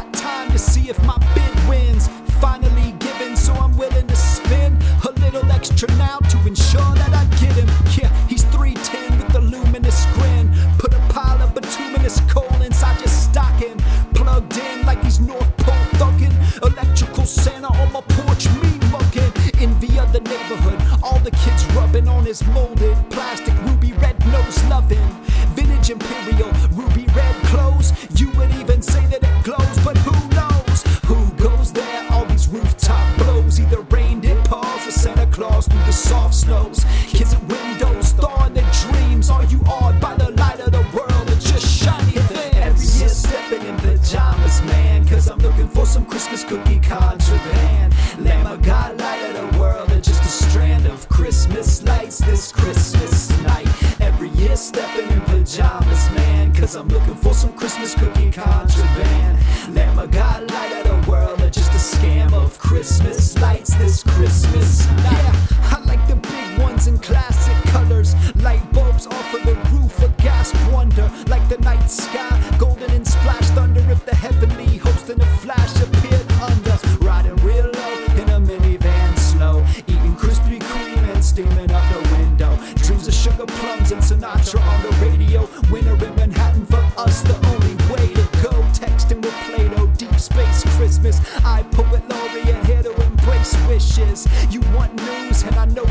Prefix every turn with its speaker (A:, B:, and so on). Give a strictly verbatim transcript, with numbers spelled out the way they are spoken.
A: got time to see if my bid wins. Finally given, so I'm willing to spend a little extra now to ensure that I get him. Yeah, he's three ten with a luminous grin. Put a pile of bituminous coal inside your stocking. Plugged in like he's North Pole thuggin'. Electrical Santa on my porch, me muggin'. Envy of the neighborhood, all the kids rubbing on his molded plastic ruby red nose loving. Vintage imperial ruby red clothes. You would even say that it glows, but who knows? Who goes there? All these rooftop blows. Either reindeer paws or Santa Claus through the soft snows. Kids at windows thawing their dreams. Are you awed by the light of the world or just shiny things? Every year stepping in pajamas, man, cause I'm looking for some Christmas cookie contraband. Lamb of God, light of the world, or just a strand of Christmas lights this Christmas night. Every year stepping in pajamas, man, cause I'm looking for some Christmas cookie contraband. Lamb of God, light of the world, or just a scam of Christmas lights this Christmas night. Yeah, I like the big ones in classic colors. Light bulbs off of the roof, a gasp wonder. Like the night sky, golden and splash thunder. If the heavenly host in a flash appeared under. Riding real low in a minivan slow. Eating Krispy Kreme and steaming up the window. Dreams of sugar plums and Sinatra on the radio. Winter in Manhattan for us, the only way to go. Texting with Play-Doh, deep space Christmas. I poet laureate here to embrace wishes. You want news and I know